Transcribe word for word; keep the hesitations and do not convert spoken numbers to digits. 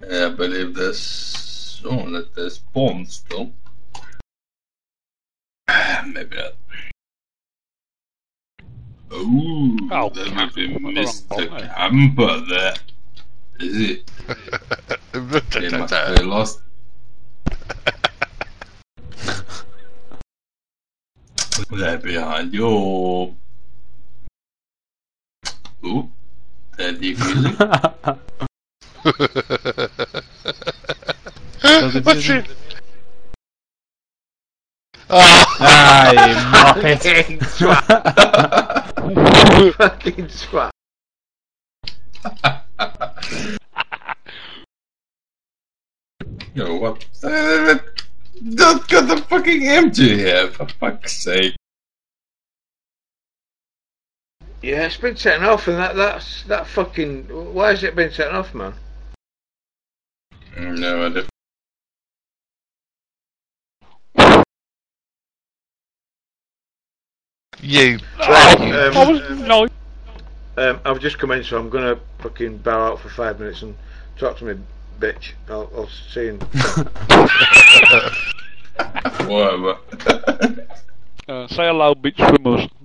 Yeah, I believe there's... Oh, that there's spawn still. Maybe not. Ooh, Oh, that would be Camper. Mister Wrong, Camper there. Is it? They must be lost. There behind you. Ooh, that defusing. What's it? Ah, you muppet. Fucking swat. Yo, what? Uh, don't got the fucking empty here, for fuck's sake. Yeah, it's been setting off, and that that's that fucking. Why has it been setting off, man? No idea. You. Right, you. um, I was no. Um, I've just come in, so I'm gonna fucking bow out for five minutes and talk to me, bitch. I'll, I'll see you. Whatever. Uh, say hello, bitch, from us.